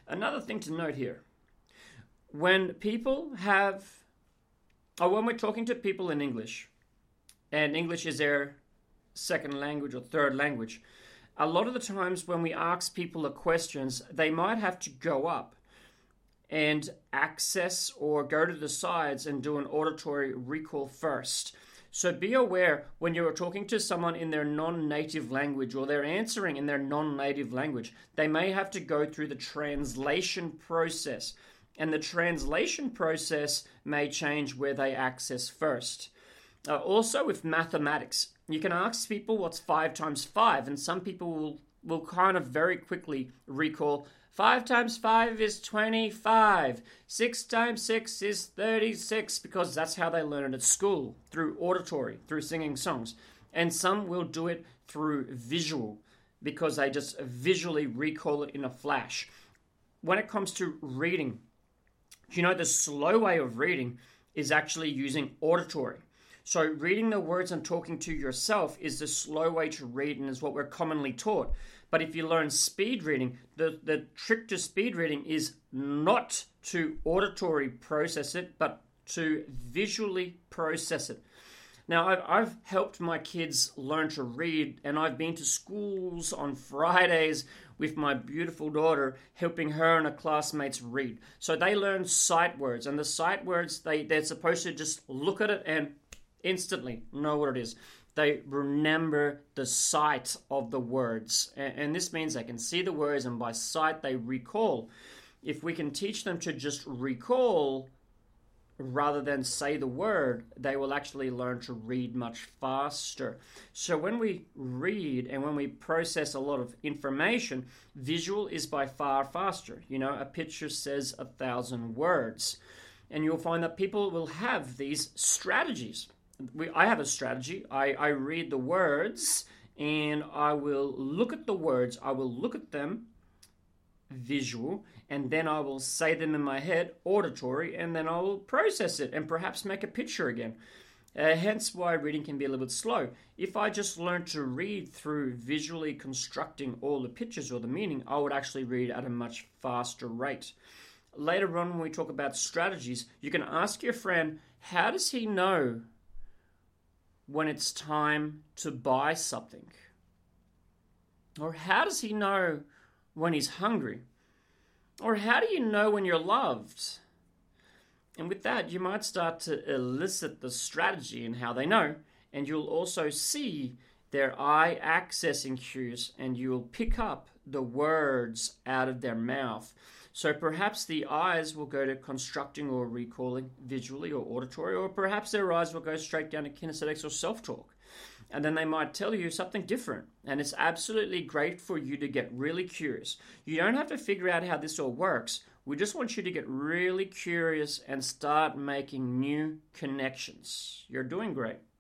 Another thing to note here, when people have, or when we're talking to people in English, and English is their second language or third language, a lot of the times when we ask people questions, they might have to go up and access or go to the sides and do an auditory recall first. So be aware when you're talking to someone in their non-native language or they're answering in their non-native language, they may have to go through the translation process. And the translation process may change where they access first. Also with mathematics, you can ask people what's 5 times 5, and some people will kind of very quickly recall 5 times 5 is 25. 6 times 6 is 36, because that's how they learn it at school, through auditory, through singing songs. And some will do it through visual, because they just visually recall it in a flash. When it comes to reading, the slow way of reading is actually using auditory. So reading the words and talking to yourself is the slow way to read and is what we're commonly taught. But if you learn speed reading, the trick to speed reading is not to auditory process it, but to visually process it. Now, I've helped my kids learn to read, and I've been to schools on Fridays with my beautiful daughter, helping her and her classmates read. So they learn sight words, and the sight words, they're supposed to just look at it and instantly know what it is. They remember the sight of the words, and this means they can see the words, and by sight they recall. If we can teach them to just recall rather than say the word, they will actually learn to read much faster. So when we read and when we process a lot of information, visual is by far faster. A picture says 1,000 words, and you'll find that people will have these strategies. I have a strategy. I read the words and I will look at the words. I will look at them visual, and then I will say them in my head auditory, and then I will process it and perhaps make a picture again. Hence why reading can be a little bit slow. If I just learned to read through visually constructing all the pictures or the meaning, I would actually read at a much faster rate. Later on, when we talk about strategies, you can ask your friend, how does he know when it's time to buy something? Or how does he know when he's hungry? Or how do you know when you're loved? And with that, you might start to elicit the strategy and how they know, and you'll also see their eye accessing cues, and you'll pick up the words out of their mouth. So perhaps the eyes will go to constructing or recalling visually or auditory, or perhaps their eyes will go straight down to kinesthetics or self-talk. And then they might tell you something different. And it's absolutely great for you to get really curious. You don't have to figure out how this all works. We just want you to get really curious and start making new connections. You're doing great.